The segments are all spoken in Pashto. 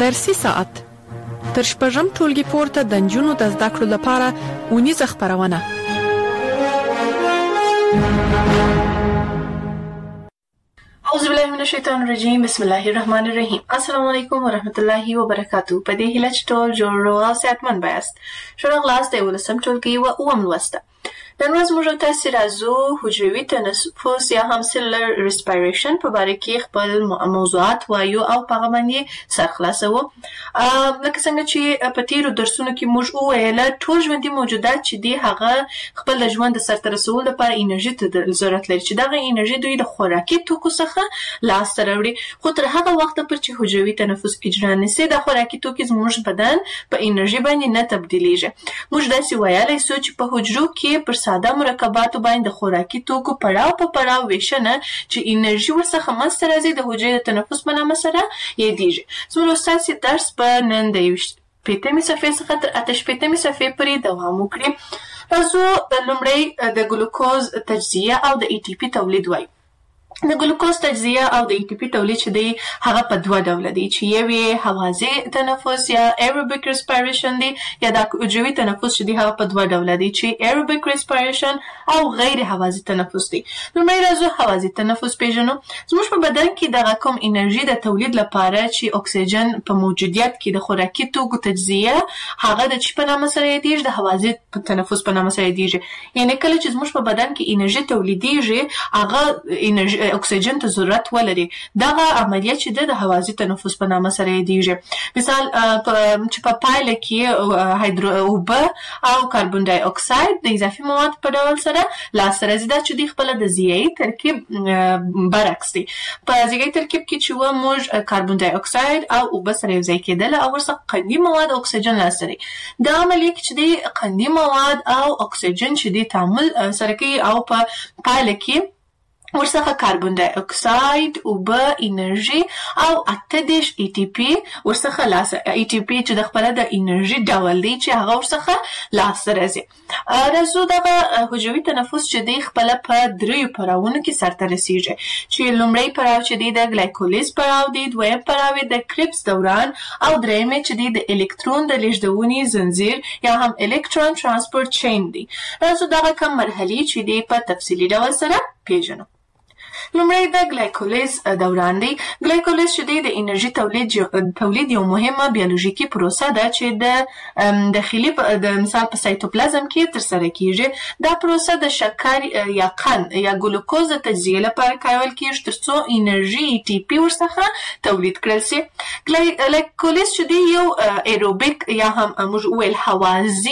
درسي ساعت تر شپږم ټولګي پورته د نجونو د زده کړو لپاره اونیزه خپرونه. اعوذ بالله من الشیطان الرجیم. بسم الله الرحمن الرحیم. السلام علیکم ورحمت الله وبرکاتہ. په دې هیله چې ټول جوړ او صحتمند بایاست. شروع خلاص د 11م ټولګي او اووم لوسته. نن ورځ موږ تاسو راځو حجروي تنفس یا هم سیلولر ریسپایریشن په اړه کې خپل موضوعات وایو او په هغه باندې سر خلاصو. لکه څنګه چې په تیرو درسونو کې موږ وویل ټول ژوندي موجودات چې دي هغه خپل د ژوند د سرته رسولو لپاره انرژي ته ضرورت لري چې دغه انرژي دوی د خوراکي توکو څخه لاسته راوړي. خو تر هغه وخته پورې چې حجروي تنفس اجرا نشي د خوراکي توکو زموږ بدن په انرژي باندې نه تبدیلیږي. موږ داسې ویلای شو چې په حجرو کې پر ساده مرکباتو باندې د خوراکي توکو پړاو په پړاو ویشنه چې انرژي ورڅخه منځته راځي د حجرې د تنفس په نامه سره یادېږي. زموږ ستاسو درس په نن د 15مې صفحې څخه تر 88مې صفحې پورې دوام وکړي. راځو لومړی د ګلوکوز تجزیه او د ای ټي پی تولید وایو. د ګلوکوز تجزیه او د ای ټي پی تولید چې دی هغه په دوه ډوله دي چې یو یې هوازی تنفس یا ایروبیک ریسپایریشن دی یا د حجروي تنفس چې دی هغه په دوه ډوله دي چې ایروبیک ریسپایریشن او غیر هوازی تنفس دی. لومړی راځو هوازی تنفس پیژنو. زموږ په بدن کې دغه کوم انرژي د تولید لپاره چې اکسیجن په موجودیت کې د خوراکي توکو تجزیه هغه د چی په نامه سره یادېږي د هوازی تنفس په نامه سره یادېږي. یعنی کله چې زموږ په بدن کې انرژي تولیدېږي هغه انرژي اکسیجن ته ضرورت ولري. دغه عملیه چې د هوازی تنفس په نامه سره یادېږي. مثال چې په پایله کې اوبه او کاربن ډای اکساید د اضافي مواد په ډول سره لاسته راځي. دا چې د خپل د ضیايي ترکیب برعکس دی. په ضیايي ترکیب کې چې موږ کاربن ډای اکساید او اوبه سره یو ځای کېدل او ورڅخه قندي مواد او اکسیجن لاسته راځي. دا عملیه کې چې د قندي مواد او اکسیجن چې د تعامل سره کوي او په پایله کې ورڅخه کاربن ډای اکساید اوبه انرژي او 28 ای ټي پی ورڅخه لاسته ای ټي پی چې د خپل د انرژي ډول دی چې هغه ورڅخه لاسته راځي. راځو دغه حجروي تنفس چې دی خپل په دریو پړاوونو کې سرته رسیږي چې لومړی پړاو چې دی د ګلایکولیز پړاو دی، دویم پړاو د کریبس دوران او دریم چې دی د الکترون د لیږدونې زنجیر یا هم الکترون ترانسپورت چین دی. راځو دغه کوم مرحلې چې دی په تفصیلي ډول سره پیژنو. لومړی د ګلایکولیز دوران دی. ګلایکولیز چې دی د انرژي تولید یو مهمه بیولوژیکي پروسه ده چې د داخلي د مثال په سایتوپلازم کې ترسره کیږي. دا پروسه د شکر یا قند یا ګلوکوز د تجزیه لپاره کارول کیږي ترڅو انرژي ای ټي پی ورڅخه تولید کړل شي. ګلایکولیز چې دی یو ایروبیک یا هم موږ ویل هوازی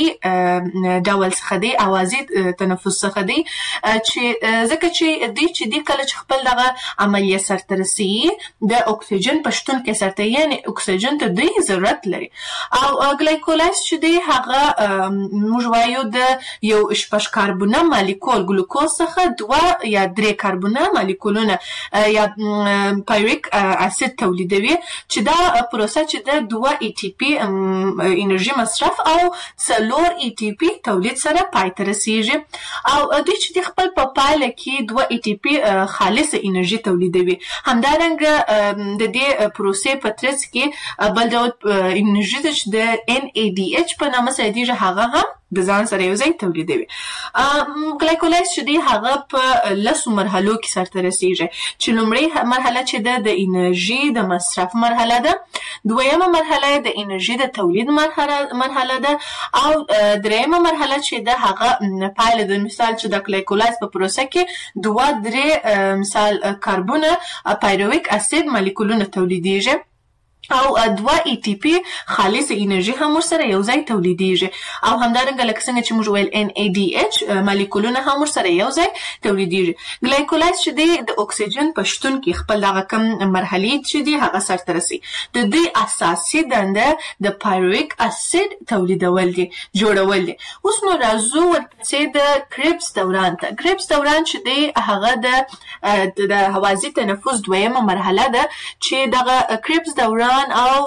ډول څخه دی، هوازی تنفس څخه دی چې ځکه چې دی کله چې خپل دغه عملیه سرته رسي د اکسیجن په شتون کې سرته یعنی اکسیجن ته دوی ضرورت لري. او ګلایکولیز چې دی هغه موږ وایو د یو شپږ کاربونه مالیکول ګلوکوز څخه 2 یا 3 کاربونه مالیکولونه یا پایریک اسید تولیدوي چې دا پروسه چې د 2 ای ټي پی انرژي مصرف او 4 ای ټي پی تولید سره پای ته رسیږي. او دوی چې خپل په پایله کې 2 ای ټي پی خالص انرژي تولیدوي. همدارنګه د دې پروسې په ترڅ کې بل ډول انرژي چې د NADH په نامه سره دی هغه هم د ځان سره یو ځای تولیدوي. ګلایکولیز چې دی هغه په لسو مرحلو کې سرته رسیږي چې لومړی مرحله چې د انرژي د مصرف مرحله ده، دویمه مرحله د انرژي د تولید مرحله ده او دریمه مرحله چې د هغه پایله د مثال چې د ګلایکولیز په پروسه کې 2-3 مثال کاربونه پایرویک اسید مالیکولونه تولیدیږي او 2 ای ټي پی خالص انرژي هم ورسره یو ځای تولیدیږي. او همدارنګه لکه څنګه چې موږ ویل NADH مالیکولونه هم ورسره یو ځای تولیدیږي. ګلایکولیز چې دی د اکسیجن په شتون کې خپل دغه کم مرحلې چې دی هغه سرته رسي. د دې اساسي دنده د پایرویک اسید تولیدول دي، جوړول دي. اوس نو راځو ورپسې د کریبس دوران ته. کریبس دوران چې دی هغه د هوازی تنفس دویمه مرحله ده چې دغه کریبس دوران او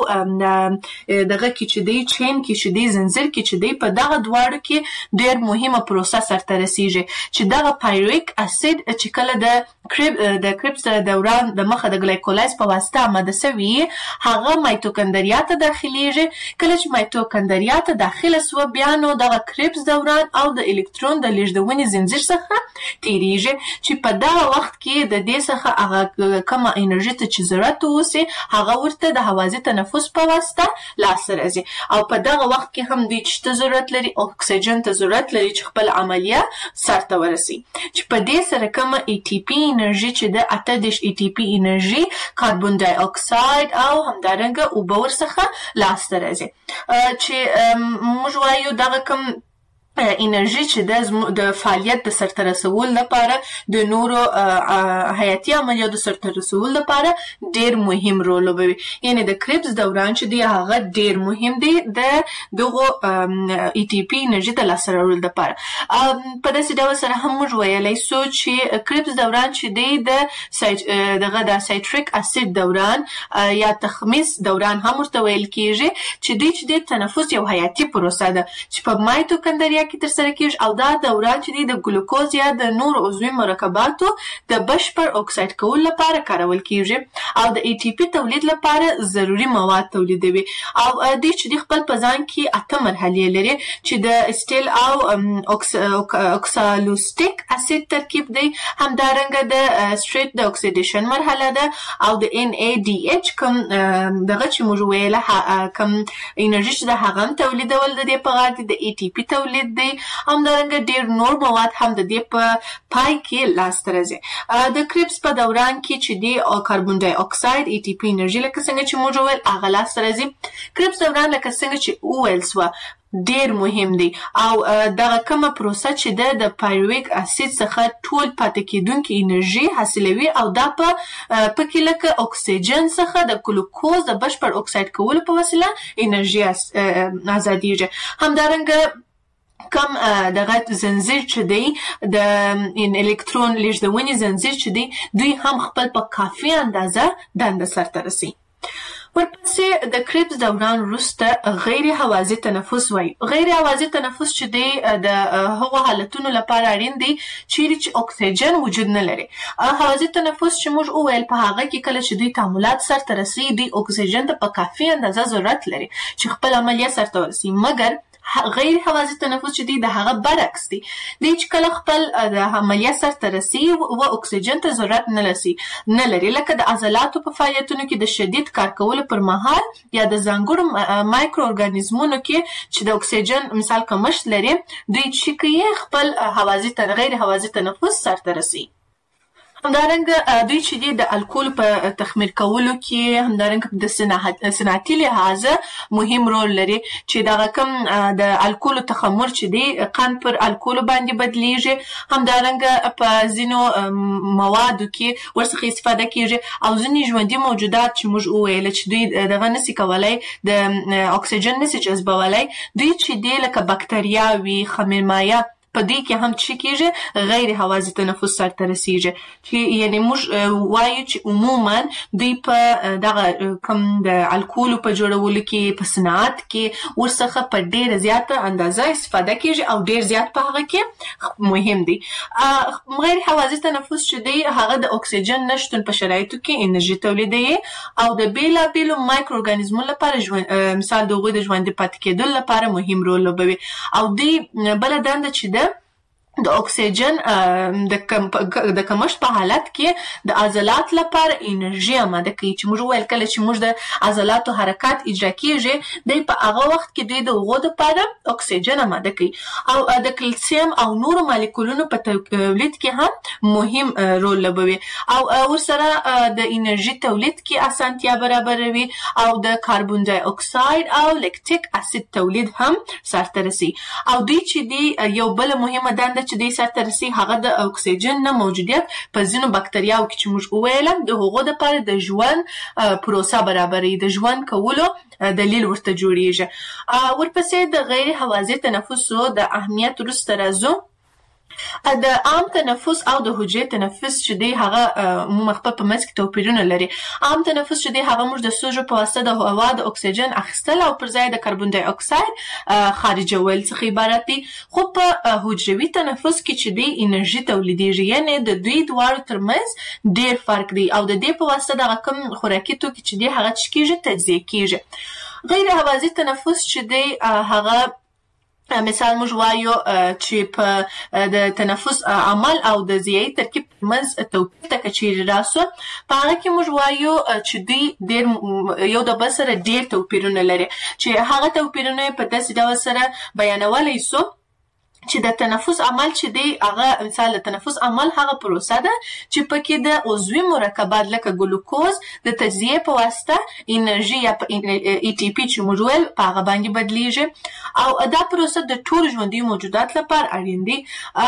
دغه کې چې دی چین کې چې دی زنجیر کې چې دی په دغه دواړو کې ډېر مهمه پروسه سرته رسیږي چې دغه پایرویک اسید چې کله د د کریپس دوران د مخه د ګلایکولايز په واسطه آماده شوی هغه مایتوکندریا ته داخليږي. کله چې مایتوکندریا ته داخله سو بیا نو د کریپس دوران او د الکترون د لیږدونې زنجیر څخه تیریږي چې په دا وخت کې د دې څخه هغه کومه انرژي ته چې ضرورت وسی هغه ورته د هوازی تنفس په واسطه لاسته راځي او په دا وخت کې هم دوی چې ضرورت لري اکسیجن ته ضرورت لري چې خپل عملیه سرته ورسي چې په دې سره کومه ای ټي پی انرژي چې د 18 ای ټي پی انرژي کاربن ډای اکساید او همدارنګه اوبه ورڅخه لاسته راځي چې موږ وایو دغه کوم انرژي چې د فعالیت د سرته رسول لپاره د نورو حیاتي عملیاتو سرته رسول لپاره ډیر مهم رول لوبوي. یعنی د کریپس دوران چې دی هغه ډیر مهم دی د دغه ای ټي پی انرژي د لاسته راوړلو لپاره. په داسې ډول سره هم موږ ویلای شو چې کریپس دوران چې دی د سایتریک اسید دوران یا تخمیس دوران هم ورته ویل کیږي چې د تنفس یو حیاتي پروسه ده چې په مایتوکندریا کې تر سره کیږي او دا دوران چې د ګلوکوز یا د نور عضوي مرکباتو د بشپړ اکساید کولو لپاره کارول کیږي او د ای ټي پی تولید لپاره ضروری مواد تولیدوي او د چې خپل په ځان کې 8 مرحلې لري چې د اسټیل او اوکسالوستیک اسید ترکیب دی همدارنګه د سټریټ د اکسیډیشن مرحله ده او د ان ای ډي ایچ کوم دغه چې موږ ویله کوم انرژي چې د هغه تولیدول د دې په غاړه د ای ټي پی تولید دی همدارنګه ډیر نور مواد هم د دې په پای کې لاسته راځي. د کریپس په دوران کې چې دی کاربن ډای اکساید ای ټي پی انرژي لکه څنګه چې موږ ویل هغه لاسته راځي. کریپس دوران لکه څنګه چې ویل سو ډیر مهم دی او دغه کومه پروسه چې د پایرویک اسید څخه ټول پاتې کیدونکې انرژي حاصلوي او دا په پکې لکه اکسیجن څخه د ګلوکوز د بشپړ اکساید کولو په وسیله انرژي ازاديږي. همدارنګه کم دغه زنجیر چې دی د الکترون لیږدونې زنجیر چې دی دوی هم خپل په کافي اندازه دنده سرته رسي. ورپسې د کریپس دوران وروسته غیر هوازی تنفس وایي. غیر هوازی تنفس چې دی د هغو حالتونو لپاره اړین دی چیرې چې اکسیجن وجود نه لري. هوازی تنفس چې موږ وویل په هغه کې کله چې دوی تعاملات سرته رسي دوی اکسیجن ته په کافي اندازه ضرورت لري چې خپل عملیه سرته ورسي مګر غیر هوازی تنفس چې دی د هغه برعکس دی چې کله خپل د عملیه سرته رسي او اکسیجن ته ضرورت نه لري لکه د عضلاتو په فعالیتونو کې د شدید کار کولو پر مهال یا د ځانګړو مایکرو ارګانیزمونو کې چې د اکسیجن مثال کمښت لري دوی چې کوي خپل غیر هوازی تنفس سرته رسي. همدارنګه دوی چې دی د الکول په تخمیر کولو کې همدارنګه د صنعتي لحاظه مهم رول لري چې دغه کوم د الکول تخمر چې دی قند پر الکول باندې بدلیږي همدارنګه په ځینو موادو کې ورڅخه استفاده کیږي او ځینې ژوندي موجودات چې موږ وویل چې دوی دغه نشي کولای د اکسیجن نشي جذبولای دوی چې دی لکه بکتریاوي خمیرمایه په دې کې هم چې کېږي غیر هوازی تنفس سرته رسیږي چې یعنی موږ وایو چې عموما دوی په دغه کوم د الکول په جوړولو کې په صنعت کې ورڅخه په ډیره زیاته اندازه استفاده کیږي او ډیر زیات په هغه کې مهم دي. غیر هوازی تنفس چې دی هغه د اکسیجن نشتون په شرایطو کې انرژي تولیدوي او د بیلابیلو مایکرو ارګانیزمونو لپاره مثال د هغوی د ژوندي پاتې کېدو لپاره مهم رول لوبوي او دوی بله دنده چې د اکسیجن د کمښت په حالت کې د عضلات لپاره انرژي آماده کوي چې موږ ویل کله چې موږ د عضلاتو حرکات اجرا کیږي دوی په هغه وخت کې دوی د هغو لپاره اکسیجن آماده کوي او د کلسیم او نورو مالیکولونو په تولید کې هم مهم رول لوبوي او ورسره د انرژي تولید کې اسانتیا برابروي او د کاربن ډای اکساید او لیکټیک اسید تولید هم سرته رسي او دوی چې دی یو بل مهمه دنده چې د سرته رسي هغه د اکسیجن نه موجودیت په ځینو بکتریاوو کې چې موږ وویل د هغو لپاره د ژوند پروسه برابروي د ژوند کولو دلیل ورته جوړیږي. ورپسې د غیر هوازی تنفسو د اهمیت وروسته راځو د عام تنفس او د حجري تنفس چې دی هغه مخبه په منځ کې توپیرونه لري. عام تنفس چې دی هغه موږ د سوژو په واسطه د هوا د اکسیجن اخیستل او پر ځای د کاربن ډای اکساید خارجول څخه عبارت دي. خو په حجروي تنفس کې چې دی انرژي تولیدېږي، یعنې د دوی دواړو ترمنځ ډېر فرق دی او د دې په واسطه دغه کوم خوراکي توکي چې دی هغه څه کېږي، تجزیه کېږي. غیر هوازي تنفس چې دی هغه مثال موږ وایو چې په د تنفس عمل او د ضیایي ترکیب ترمنځ توپیر ته که چیرې راسو، په هغه کې موږ وایو چې دوی ډېر یو د بل سره ډېر توپیرونه لري، چې هغه توپیرونه یې په داسې ډول سره بیانولی سو چې د تنفس عمل چې دی هغه مثال د تنفس عمل هغه پروسه ده چې پکې د عضوي مرکبات لکه ګلوکوز د تجزیه په واسطه انرژي یا ای ټي پی چې موږ ویل په هغه باندې بدلیږي او دا پروسه د ټولو ژوندیو موجودات لپاره اړین دی.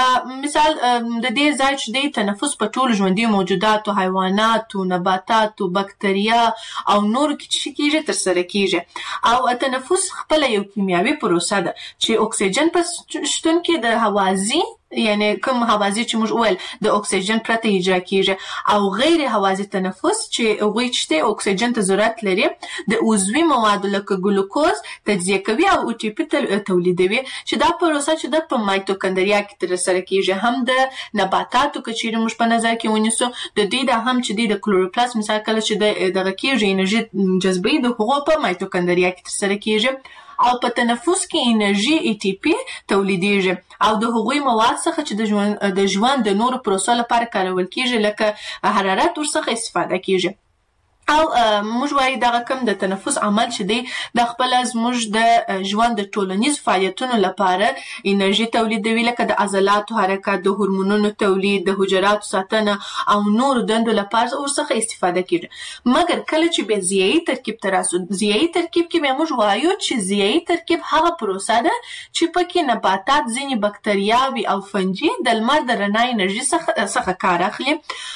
مثال د دې ځای چې دی تنفس په ټولو ژوندیو موجوداتو، حیواناتو، نباتاتو، بکتریا او نورو کې چې کېږي ترسره کېږي او تنفس خپله یو کیمیاوي پروسه ده چې اکسیجن په شتون کې د هوازي یعنی کوم هوازي چې موږ ویل د اکسیجن پرته اجرا کیږي او غیر هوازي تنفس چې هغوی چې اکسیجن ته ضرورت لري د عضوي موادو لکه ګلوکوز تجزیه کوي او ای ټي پی تولیدوي، چې دا پروسه چې د په مایتوکندریا کې ترسره کیږي. هم د نباتاتو که چیرې موږ په نظر کې ونیسو د دې د هم چې د کلوروپلاست مثال کله چې دغه کیږي انرژي جذبوي د هغو په مایتوکندریا کې ترسره کیږي او په تنفس کې انرژي ای ټي پی تولیدېږي او د هغوی مواد څخه چې د ژوند د نورو پروسو لپاره کارول کېږي لکه حرارت ورڅخه استفاده کېږي. او موږ وایو دغه کوم د تنفس عمل چې دی د خپله زموږ د ژوند د ټولنیز فعالیتونو لپاره انرژي تولیدوي، لکه د عضلاتو حرکت، د هورمونونو تولید، د حجراتو ساتنه او نورو دندو لپاره ورڅخه استفاده کېږي. مګر کله چې بیا ضیایي ترکیب ته راسو، ضیایي ترکیب کې بیا موږ وایو چې ضیایي ترکیب هغه پروسه ده چې پکې نباتات، ځینې بکتریاوې او فنجي د لمر د رڼا انرژي څخه کار اخلي،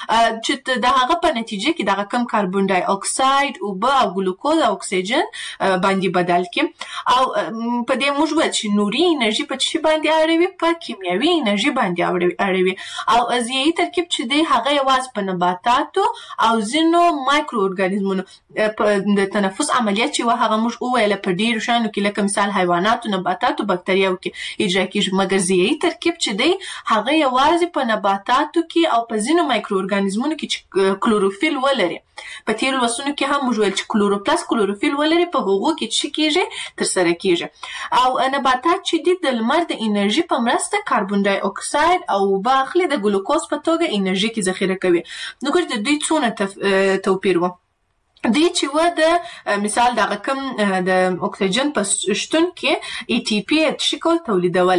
چې د هغه په نتیجه کې دغه کم کاربن ډای اکساید، اوبه او ګلوکوز او اکسیجن باندې بدل کړي او په دې موږ وایو چې نوري انرژي په څه باندې اړوي، په کیمیاوي انرژي باندې اړوي او ضیایي ترکیب چې دی هغه یوازې په نباتاتو او ځینو مایکرو ارګانیزمونو د تنفس عملیات چې هغه موږ وویل په ډیرو شیانو کې لکه مثال حیواناتو، نباتاتو، بکتریاوو کې اجرا کیږي. مګر ضیایي ترکیب چې دی هغه یوازې په نباتاتو کې او په ځینو مایکرو ارګانیزمونو کې چې کلوروفیل ولري، په تیرو لوستونو کې هم موږ ویل چې کلوروپلاست کلوروفیل ولري، په هغو کې څه کېږي ترسره کېږي او نباتات چې دي د لمر د انرژي په مرسته کاربن ډای اکساید او اوبه اخلي، د ګلوکوز په توګه انرژي کې ذخیره کوي. نو ګورئ د دوی څونه توپیر و. دی چې و د مثال دغه کوم د اکسیجن په شتون کې ای ټي پی شکل تولیدول،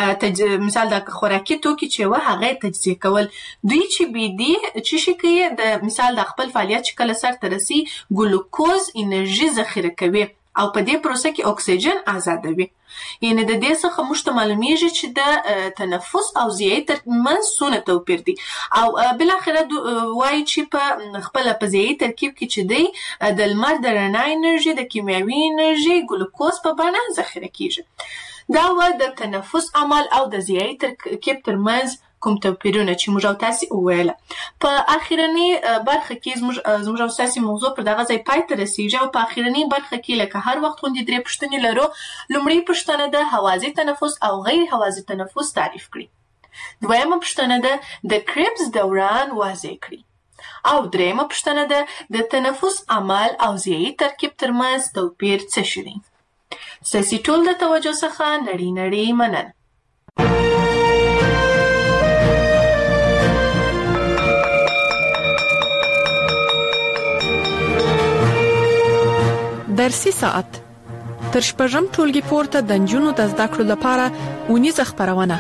مثال د خوراکي توکي چې و هغه تجزیه کول. دوی چې بي دي چې شي کوي د مثال د خپل فعالیت چې کله سر ته رسي ګلوکوز انرژي ذخیره کوي او په دې پروسه کې اکسیجن آزادوي. یعنی د دې څخه موږ ته معلومیږي چې د تنفس او ضیایي ترمنځ څونه توپیر دی او بالاخره وایي چې په خپله په ضیایي ترکیب کې چې دی د لمر د رڼا انرژي، د کیمیاوي انرژي، ګلوکوز په بڼه ذخیره کیږي. دا و د تنفس عمل او د ضیایي ترکیب ترمنځ کوم توپیرونه چې موږ او تاسې وویله. په اخرني برخه کې زموږ او تاسې موضوع پر دغه ځای پای ته رسیږي او په اخرني برخه کې لکه هر وخت غوندې 3 پوښتنې لرو. لومړۍ پوښتنه ده هوازي تنفس او غیر هوازي تنفس تعریف کړي. دویمه پوښتنه ده د کریبس دوران واضح کړي او دریمه پوښتنه ده د تنفس عمل او ضیایي ترکیب ترمنځ توپیر څه شی دی. ستاسې ټول د توجه څخه نړۍ مننه. درسي ساعت تر شپږم ټولګي پورته د نجونو د زده کړو لپاره اونیزه خپرونه.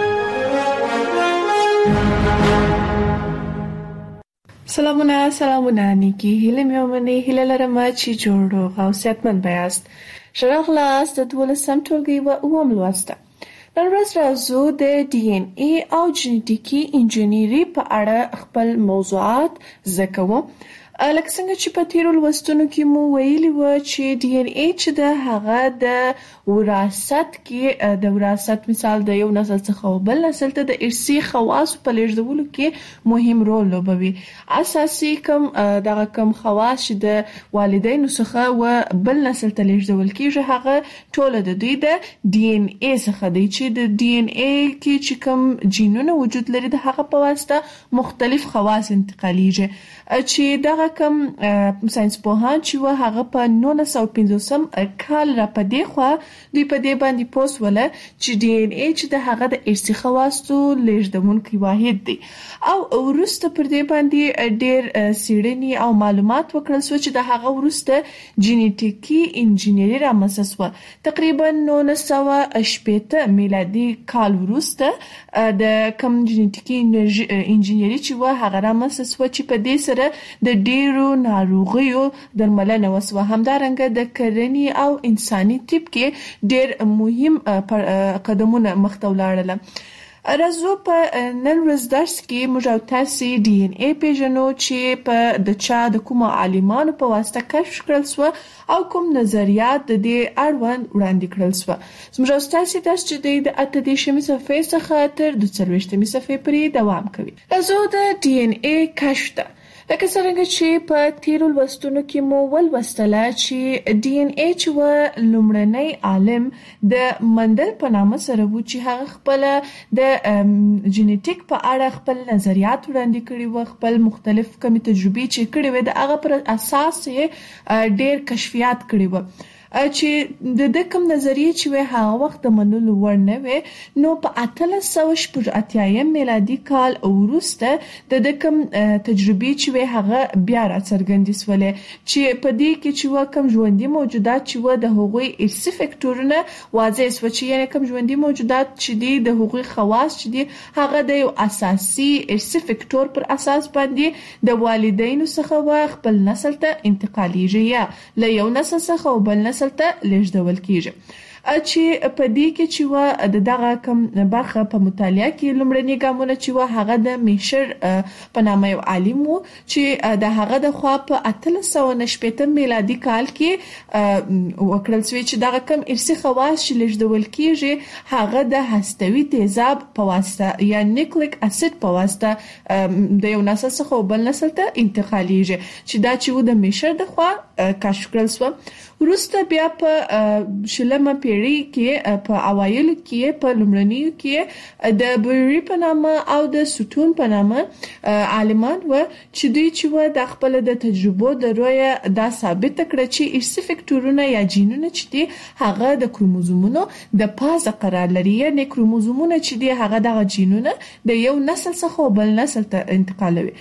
سلامونه نیکی هیله مې ومنئ. هیله لرم چې جوړ روغ او صحتمند یاست. ښه راغلاست د 12م ټولګي و اووم لوست. نن ورځ راځو د ډي ان اي او جنټیکي انجینری په اړه خپل موضوعات زده کوو. لکه څنګه چې په تیرو لوستونو کې مو ویلي و چې ډي ان اي چې د هغه د وراثت کې د وراثت مثال د یو نسل څخه بل نسل ته د ارثي خواص په لیږدولو کې مهم رول لوبوي. اساسي کم خواص چې د والدینو څخه و بل نسل ته لیږدول کېږي هغه ټول د دوی د ډي ان اي څخه دی چې د ډي ان اي کې چې کوم جینونه وجود لري د هغه په واسطه مختلف خواص انتقالیږي چې دغه کم ساينس پوهان چې و هغه په 1950 کال را پدې خو دوی په دې باندې پوسوله چې ډي ان اي چې د هغه د ارثي خواصو لیږدونکي واحد دی او ورسته پر دې باندې ډېر څېړنې او معلومات وکړل شو چې د هغه ورسته جینیټیکي انجینری رامنځته شوه. تقریبا 1980 میلادي کال ورسته د کم جینیټیکي انجینری چې و هغه رامنځته شوه چې په دې سره د ډیرو ناروغیو درملنه وسوه. همدارنګه د کرنې او انساني طب کې ډیر مهم قدمونه مخته ولاړل. راځو په نن ورځ درس کې موږ تاسو ډي ان اي پیژنو چې په د چا د کوم عالمانو په واسطه کشف کړل شو او کوم نظریات د دې اړوند وړاندې کړل شو. موږ تاسو درس چې د 18 صفحې څخه تر 22 صفحې پورې دوام کوي. راځو د ډي ان اي کشف ته لکه څنګه چې په تیرو لوستونو کې مو ولوستله چې ډي ان اي چې و لومړنی عالم د مندل په نامه سره و چې هغه خپل د جینیټیک په اړه خپل نظریات وړاندې کړي و، خپل مختلف کمی تجربې چې کړي و د هغه پر اساس یې ډېر کشفیات کړي و چې د کوم نظریه چې هغه وخت د منلو وړ نه وي. نو په 1880 میلادي کال وروسته د کوم تجربې چې هغه بیا راڅرګندې شولې چې په دې کې چې کوم ژوندۍ موجودات چې د هغوی ارثي فکټورونه واضح شو چې یعنی کوم ژوندۍ موجودات چې د هغوی خواص چې هغه د یو اساسي ارثي فکټور پر اساس باندې د والدینو څخه خپل نسل ته انتقالیږي یا له یو نسل څخه بل نسل ته لیږدول کیږي. چې په دې کې چې دغه کم برخه په مطالعه کې لومړني ګامونه چې هغه د میشر په نامه یو عالم وو چې د هغه د خوا په 1890 میلادي کال کې وکړل شوی چې دغه کم ارثي خواص چې لیږدول کیږي هغه د هستوي تیزاب په واسطه یا نیوکلیک اسید په واسطه د یو نسل څخه بل نسل ته انتقالیږي چې دا چې د میشر د خوا کشف کړل شو. وروسته بیا په شلمه پیړۍ کې په اوایلو کې په لومړنیو کې د بوری په نامه او د سوتون په نامه عالمان و چې دوی چې د خپل د تجربو د رویه دا ثابت کړ چې ارثي فکټورونه یا جینونه چې دي هغه د کروموزومونو د پازه قرار لري، یعنی کروموزومونه چې دي هغه د جینونه د یو نسل څخه بل نسل ته انتقالوي.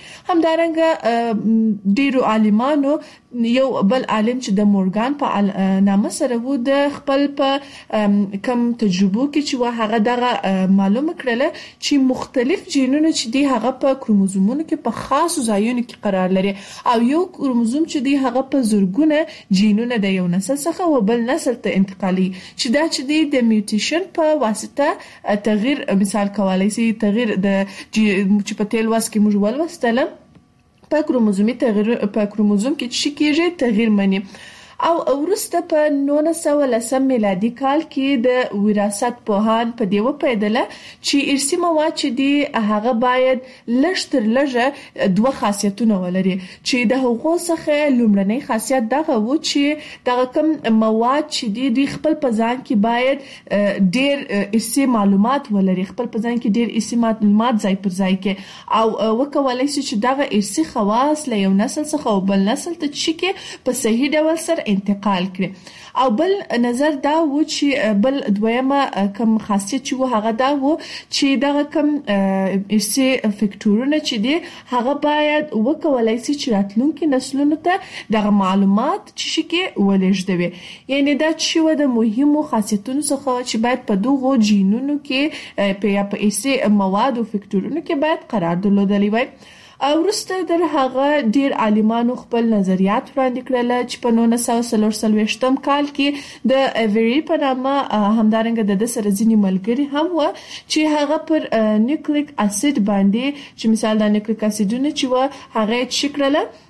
همدارنګه ډیرو عالمانو یو بل عالم چې د مورګان په نامه سره وو د خپل په کم تجربو کې چې هغه دغه معلومه کړله چې مختلف جینونه چې دی هغه په کروموزومونو کې په خاصو ځایونو کې قرار لري او یو کروموزوم چې دی هغه په زرګونه جینونه د یو نسل څخه و بل نسل ته انتقالي چې دا چې دی د میوټیشن په واسطه تغییر مثال کولای شي تغییر د چې په تل واس کې موږ ولوستل په کروموزومي تغییر په کروموزوم کې چې کېږي تغییر مني. او ورسته په 1910 میلادي کال کې د وراثت پوهان په دی وپیدله چې ارثي مواد چې دی هغه باید لږ تر لږه دوه خاصیتونه ولري چې د هغو څخه لومړنی خاصیت دغه و چې دغه کوم مواد چې دی خپل په ځان کې باید ډیر ارثي معلومات ولري، خپل په ځان کې ډیر ارثي معلومات ځای پر ځای کې او وکولای شي چې دغه ارثي خواص له یو نسل څخه بل نسل ته چې په صحیح ډول سره انتقال کړي. او بل نظر دا و چې بل دویمه کم خاصیت چې هغه دا و چې دغه کم ارثي فکټورونه چې دي هغه باید وکولای شي چې راتلونکي نسلونو ته دغه معلومات چې کې ولېږدوي، یعنی دا چې د مهمو خاصیتونو څخه چې باید په دغو جینونو کې په ارثي مواد او فکټورونو کې باید قرار درلودلی وي. ورسته در هغه ډیر عالمانو خپل نظریات وړاندې کړل چې په 1943 کال کې د ایوری په نامه همدارنګه د سره ځینی ملګری هم و چې هغه پر نیوکلیک اسید باندې چې مثال د نیوکلیک اسیدونه چې و هغه چې کړل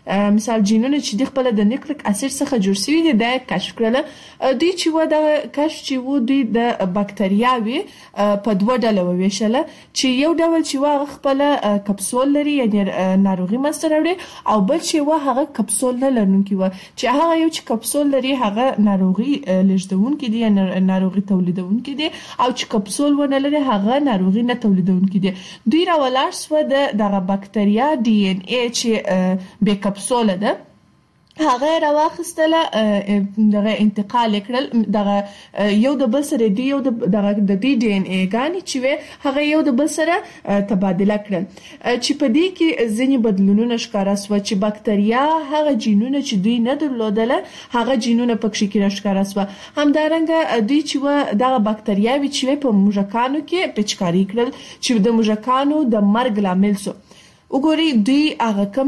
مثال جینونه چې د خپل د نیوکلیک اسید څخه جوړ شوی دي د کشف کړل. دوی چې و د کشف چې و دوی د بکټریاوي په دوه ډله وویشل چې یو ډول چې و خپل کپسول لري یعنی ناروغي مسته راوړي او بل چې و هغه کپسول نه لرونکي و چې هغه یو چې کپسول لري هغه ناروغي لږدونکي دي یعنی ناروغي تولیدونکي دي او چې کپسول ونه لري هغه ناروغي نه تولیدونکي دي. دوی راولاړ سو د دغه بکټریا ډي ان اي چې به کپسوله ده هغه راواخستله دغه انتقال کړل دغه یو د بل سره دی یو د ډي ان اي غاني چې هغه یو د بل سره تبادله کړل چې په دې کې ځینې بدلونونه ښکارا سو چې بکټریا هغه جینونه چې دوی نه درلودله هغه جینونه پکې کې ښکارا سو. همدارنګه دوی چې دغه بکټریاوي چې په موږکانو کې پچکاری کړل چې د موږکانو د مرګ لامل سو. وګوري دوی هغه کم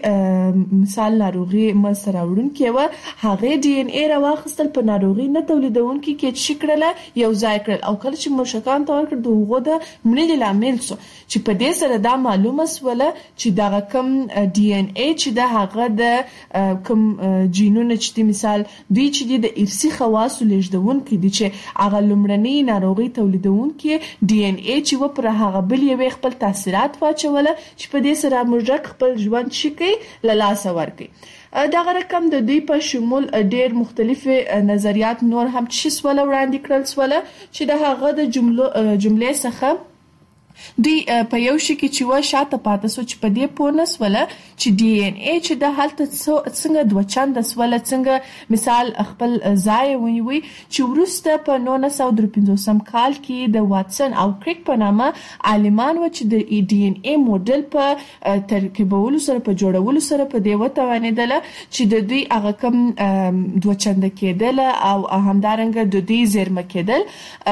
چې مثال ناروغي مسته راوړونکي و هغه ډي ان اي راواخستل په ناروغي نه تولیدونکي کې شکړله یو ځای کړل او کله چې موشکان ته ورکړ دغه د مړینې لامل سو چې په دې سره دا معلومه سوله چې دغه کم ډي ان اي چې د هغه د کم جینونه چې مثال دوی چې د ارثي خواصو لږدونکي دي چې هغه لمړنۍ ناروغي تولیدونکي ډي ان اي چې و پر هغه بل یو خپل تاثیرات واچوله چې په سره موږک خپل ژوند شي له لاسه ورکړي. دغه رقم د دوی په شمول ډېر مختلف نظریات نور هم چې سوال وړاندې کړل سوال چې د هغه د جملې څخه دوی په یو شي کې چې و شاته پاتې سو چې په دې پونس ولا چې ډي ان اي چې د حالت څنګه دوه چند سوال څنګه مثال خپل ځای ونیوي چې ورسته په 1953 کال کې د واتسن او کریک په نامه عالمان و چې د ډي ان اي موډل په ترکیبولو سره په جوړولو سره په دې وتوانیدل چې د دوی هغه کم دوه چند کېدل او همدارنګه د دوی زیرمه کېدل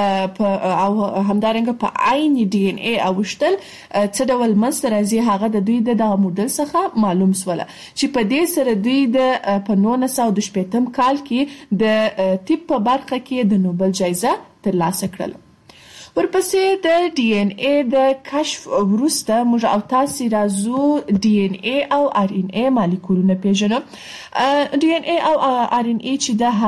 او همدارنګه په عین ډي ان اي اوشتل څه ډول مسته راځي هغه د دوی د موډل څخه معلوم سوله چې په دې سره دوی د په 1915 کال کې د طب په برخه کې د نوبل جایزه ترلاسه کړله. ورپسې د ډي ان اي د کشف وروسته موږ او تاسو راځو ډي ان اي او ار ان اي مالیکولونه پیژنو. ډي ان اي او ار ان اي چې د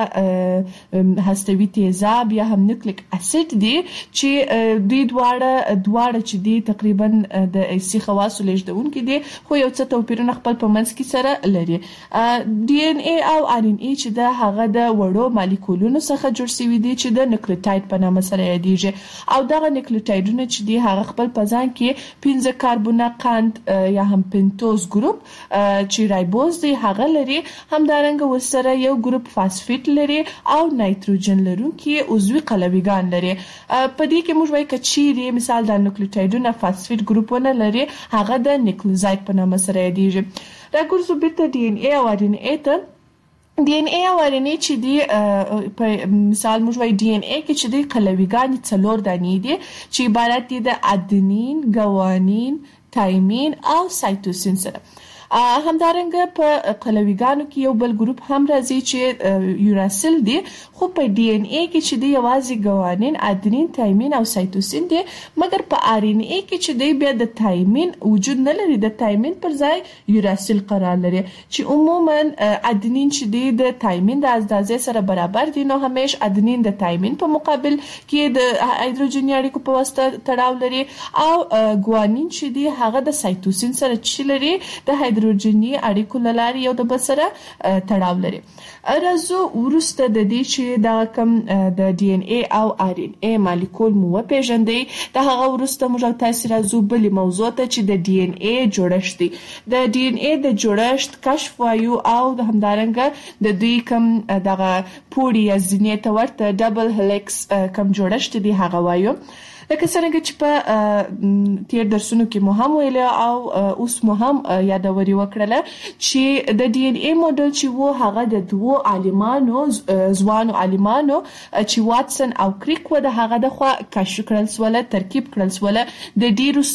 هغه هستوي تیزاب یا هم نیوکلیک اسید دي چې دوی دواړه چې دي تقریبا د ارثي خواصو لږدونکي دي خو یو څه توپیرونه خپل په منځ کې سره لري. ډي ان اي او ار ان اي چې د هغه د وړو مالیکولونو څخه جوړ شوي دي چې د نیوکلیوټاید په نامه سره یادېږي او دغه نیوکلیوټایډونه چې دي هغه خپل په ځان کې 15 کاربونه قند یا هم پنتوز ګروپ چې رایبوز دی هغه لري. همدارنګه ورسره یو ګروپ فاسفیټ لري او نایتروجن لرونکي عضوي قلویګان لري. په دې کې موږ وایو چې مثال د نیوکلیوټایډونه فاسفیټ ګروپونه لري هغه د نیوکلیوزاید په نامه سره یادېږي. راګرځو بیرته ډي ان اي او ار ان اي ته. ډي ان اي او ار ان اي چې دی په مثال موږ وایو ډي ان اي کې چې دی قلویګان 4 دانې دي چې عبارت دي د ادنین، ګوانین، تایمین او سایتوسین سره. همدارنګه په قلویګانو کې یو بل ګروپ هم راځي چې یوراسیل دی خو په ډي ان اي کې چې دی یوازې ګوانین، ادنین، تایمین او سایتوسین دي مګر په ار ان اي کې چې دی بیا د تایمین وجود نه لري. د تایمین پر ځای یوراسیل قرار لري چې عموما ادنین چې دی د تایمین د اندازې سره برابر دي نو همیش ادنین د تایمین په مقابل کې د هایدروجني اړیکو په واسطه تړاو لري او ګوانین چې دی هغه د سایتوسین سره چې لري د هایدروجني اړیکو لاري یو د بل سره تړاو لري. راځو ورسته د دې چې دا کم د ډي ان اي او ار ان اي مالیکول مو پیژندې د هغه ورسته موږ تاسو راځو بل موضوع ته چې د ډي ان اي جوړښت دی. د ډي ان اي د جوړښت کشف وایو او د همدارنګه د دوی کم دغه پوړی یا زینې ته ورته ډبل هلیکس کم جوړښت دی هغه وایو. لکه څنګه چې په تیر درسونو کې مو هم ویل او اوس مو هم یادوري وکړله چې د ډي ان اي موډل چې وو هغه د دوه عالمانو ځوانو عالمانو چې واتسن او کریک و د هغه د خوا کشف کړل سوله ترکیب کړل سوله د ډیرو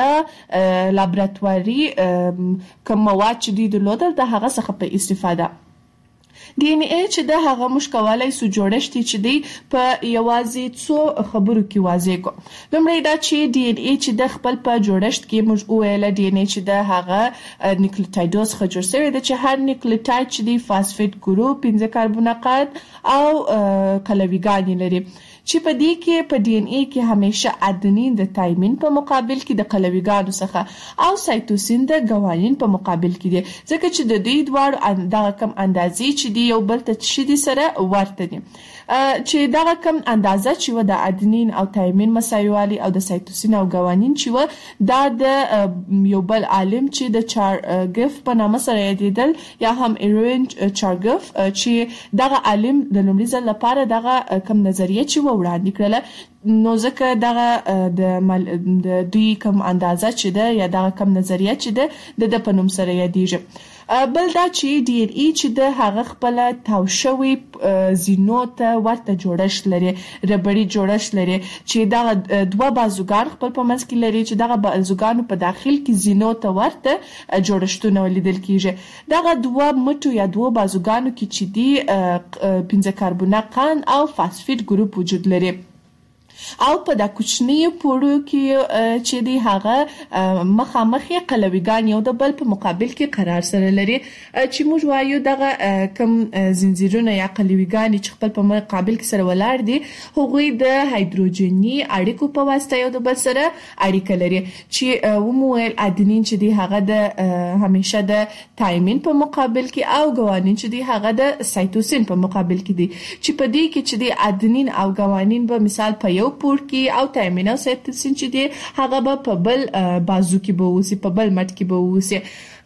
ساده لابراتواري کوم مواد چې د لودل د هغه څخه په استفاده. ډي ان اي چې د هغه موږ کولای سو جوړښت چې دی په یوازې څو خبرو کې واضح کو. لومړی دا چې ډي ان اي چې د خپل په جوړښت کې موږ ویل ډي ان اي چې د هغه نیوکلیوټایډز څخه جوړ شوی دی چې هر نیوکلیوټاید چې دی فاسفیټ ګروپ 15 کاربونقات او قلویګان لري چې په دې کې په ډي ان اي کې همیشه ادنین د تایمین په مقابل کې د قلویګانو څخه او سایتوسین د ګوانین په مقابل کې دي ځکه چې د دوی دواړو دغه کم اندازې چې دی یو بل ته چې دي سره ورته دي چې دغه کم اندازه چې و د ادنین او تایمین مساوي او د سایتوسین او ګوانین چې و دا د یو بل عالم چې د چارګف په نامه سره یادېدل یا هم ایرین چارګف چې دغه عالم د لومړي ځل لپاره دغه کم نظریه چې و وړاندې کړله نو ځکه دغه د دوی کم اندازه چې ده یا دغه کم نظریه چې ده د په نوم سره یادېږي. بل دا چې ډي ان اي چې د هغه خپل تاو شوی زینو ته ورته جوړښت لري ربړی جوړښت لري چې دغه دوه بازوګان خپل په منځ کې لري چې دغه بازوګانو په داخل کې زینو ته ورته جوړښتونه لیدل کیږي. دغه دوه مټو یا دوه بازوګانو کې چې دی 15 کاربونقان او فاسفیټ ګروپ وجود لري او په دا کوچنی پوړو کې چې دی هغه مخامخ قلویګان یو د بل په مقابل کې قرار سره لري چې موږ وایو دغه کم زنجیرونه یا قلویګان چې خپل په مقابل کې سره ولاړ دي هغوی د هایدروجني اړیکو په واسطه یو د بل سره اړیکه لري چې ومویل ادنین چې دی هغه د همیشه د تایمین په مقابل کې او ګوانین چې دی هغه د سایتوسین په مقابل کې دي چې په دې کې چې دی ادنین او ګوانین به مثال په یو پور کې او تایمین او سایتوسین چې دی هغه به په بل بازو کې به وسی په بل مټ کې به وسی.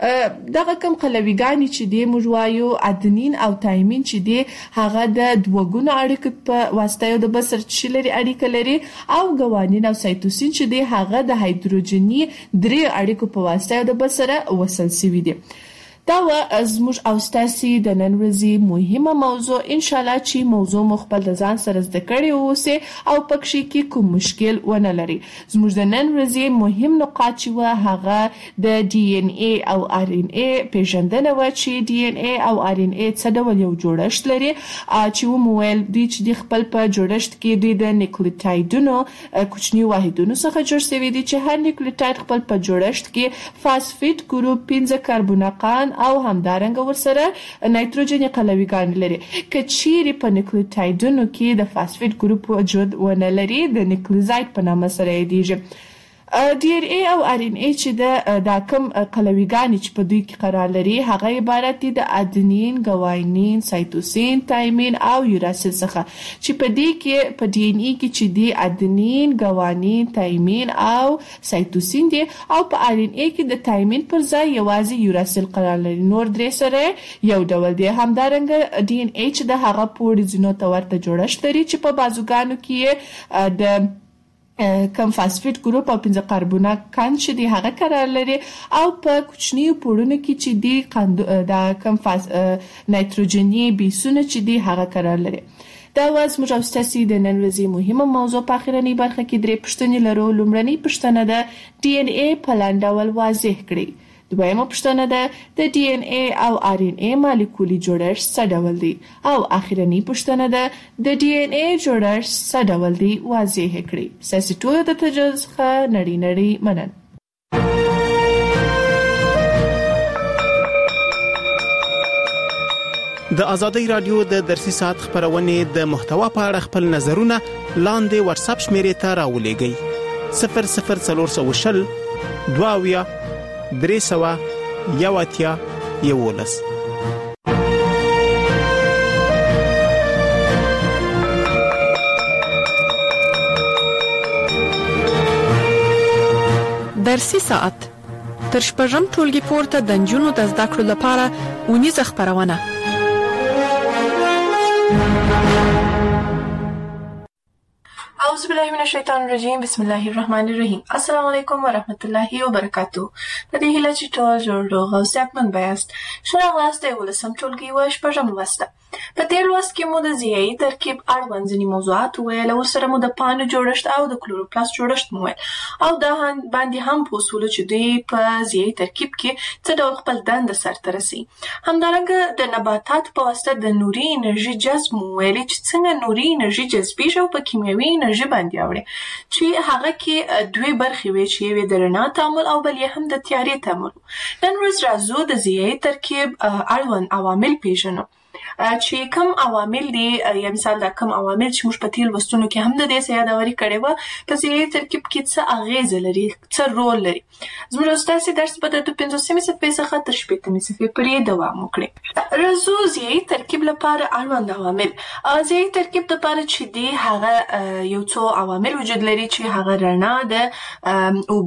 دغه کم قلویګان چې دی موږ وایو ادنین او تایمین چې دی هغه د دوګونو اړیکې په واسطه یو د بل سره چې لري اړیکه لري او ګوانین او سایتوسین چې دی هغه د هایدروجني درې اړیکو په واسطه یو د بل سره وصل شوی دي. دا و زموږ او ستاسو د نن ورځې مهمه موضوع ان شاء الله چې موضوع مخبل د ځان سره زده کړی اوسه او پکې کې کوم مشکل ونه لري. زموږ د نن ورځې مهم نقاط چې و هغه د ډي ان اي او ار ان اي پیژندنه و چې ډي ان اي او ار ان اي څه ډول یو جوړښت لري چې ومویل دوی چې د خپل په جوړښت کې د نیوکلیوټایډونو کوچنی واحدونو څخه جوړ شوی دي چې هر نیوکلیوټاید خپل په جوړښت کې فاسفیټ ګروپ 15 کاربونقان او همدارنګه ورسره نایتروجن قلویګان لري. کچيري په نیوکلیوټایډونو کې د فاسفیټ ګروپ وجود ونه لري د نیوکلیوزاید په نامه سره یادېږي. ډي ان اي او ار ان اي چې د کم قلویګان چې په دوی کې قرار لري هغه عبارت دي د ادنین، ګوانین، سایتوسین، تایمین او یوراسیل څخه چې په دې کې په ډي ان اي کې چې دی ادنین، ګوانین، تایمین او سایتوسین دي او په ار ان اي کې د تایمین پر ځای یوازې یوراسیل قرار لري. نور درې سره یو ډول دي. همدارنګه ډي ان اي چې د هغه پوړ زینو ته ورته جوړښت لري چې په بازوګانو کې د کم فاسفیټ ګروپ او 15 کاربونقان چې دی هغه قرار لري او په کوچنی پوړونو کې چې دی د کم نایتروجني بیسونه چې دی هغه قرار لري. دا واز موږ او ستاسو د نن ورځې مهمه موضوع په اخرنۍ برخه کې درې پوښتنې لرو. لومړنۍ پوښتنه ده ډي ان اي په لاندې ډول واضح کړئ. دویمه پوښتنه ده د ډي ان اي او ار ان اي مالیکولي جوړښت څه ډول دی او اخرنۍ پوښتنه ده د ډي ان اي جوړښت څه ډول دی واضح کړئ. ستاسو ټول د توجه څخه نړۍ مننه. د ازادۍ رادیو د درسي ساعت خبرونه د محتوا په اړه خپل نظرونه لاندې واتس اپ شمیرې ته راولېږئ 00420 22 300 یواتیا یولس. درسي ساعت تر شپږم ټولګي پورته د نجونو د زده کړو لپاره اونیزه خبرونه. اعوذ بالله من الشیطان الرجیم. بسم الله الرحمن الرحیم. السلام علیکم و رحمت الله و برکاته. په دې هیله چې ټول جوړ روغ او صحتمند یاست. ښه راغلاست د 11م ټولګي و شپږم لوسته. په دې لوست کې مو د ضیایي ترکیب اړوند ځینې موضوعات وویل او ورسره مو د پاڼو جوړښت او د کلوروپلاست جوړښت مو ویل او دا باندې هم پوه شولو چې دوی په ضیایي ترکیب کې څه ډول خپل دنده سرته رسوي. همدارنګه د نباتاتو په واسطه د نوري انرژي جذب مو ویلې چې څنګه نوري انرژي جذبیږي او په کیمیاوي انرژي باندې اوړي چې هغه کې دوی برخې وي چې یوې د رڼا تعامل او بل یې هم د تیارې تعامل. نن ورځ راځو د ضیایي ترکیب اړوند عوامل پیژنو چې کوم عوامل دي یا مثال دا کوم عوامل چې موږ په تیر لوستونو کې هم د دې څه یادوري کړې وه په ضیایي ترکیب کې څه اغیزه لري څه رول لري. زموږ ستاسې درس به د 15مې صفحې څخه تر 16مې صفحې پورې دوام وکړي. راځو ضیایي ترکیب لپاره اړوند عوامل. ضیایي ترکیب لپاره چې دی هغه یو څو عوامل وجود لري چې هغه رڼا د